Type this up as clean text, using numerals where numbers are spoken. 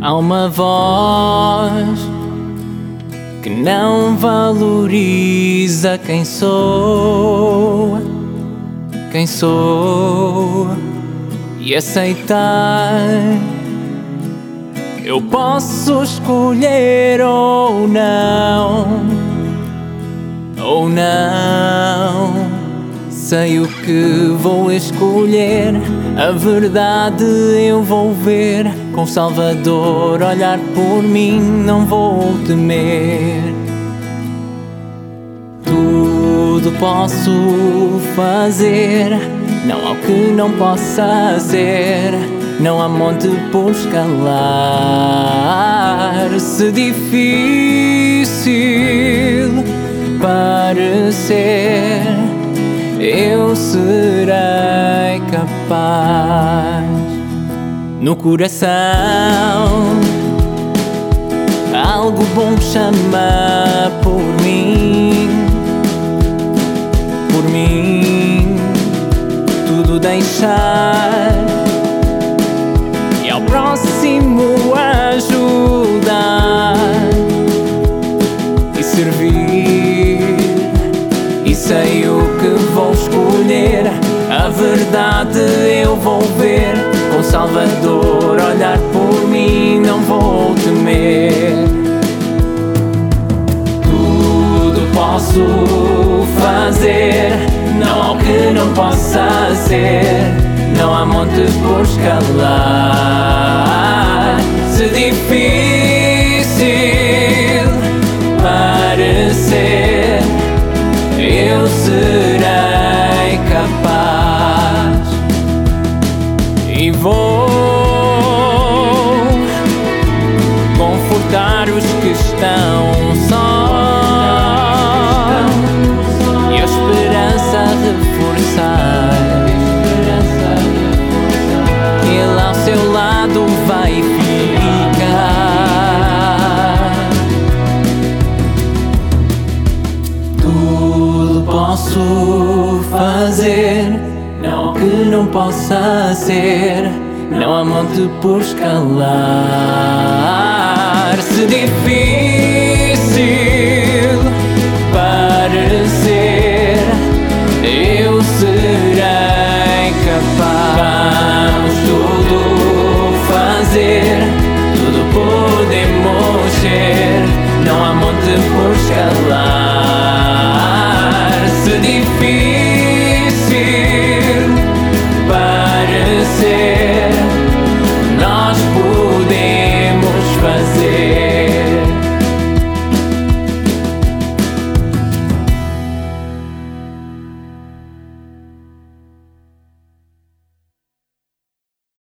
Há uma voz que não valoriza quem sou, e aceitar. Eu posso escolher ou não, sei o que vou escolher. A verdade eu vou ver, com o Salvador olhar por mim, não vou temer. Tudo posso fazer, não há o que não possa ser. Não há monte por escalar. Se difícil parecer, eu serei capaz. No coração algo bom chama por mim, tudo deixar e ao próximo ajudar e servir. E sei o que vou escolher, a verdade eu vou ver, com o Salvador olhar por mim, não vou temer. Tudo posso fazer, não há o que não possa ser. Não há monte por escalar. Se difícil parecer, eu serei capaz e vou confortar os que estão sós e a esperança reforçar. Que Ele ao seu lado vai ficar. Tudo posso fazer, não há o que não possa ser. Não há monte por escalar. Se difícil